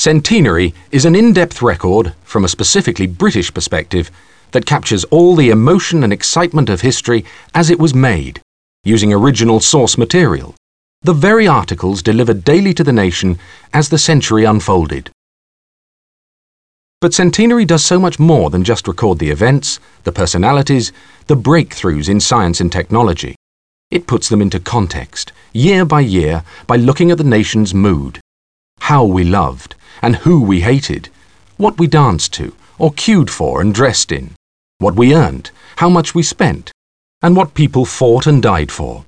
Centenary is an in-depth record, from a specifically British perspective, that captures all the emotion and excitement of history as it was made, using original source material, the very articles delivered daily to the nation as the century unfolded. But Centenary does so much more than just record the events, the personalities, the breakthroughs in science and technology. It puts them into context, year by year, by looking at the nation's mood, how we loved and who we hated, what we danced to or queued for and dressed in, what we earned, how much we spent, and what people fought and died for.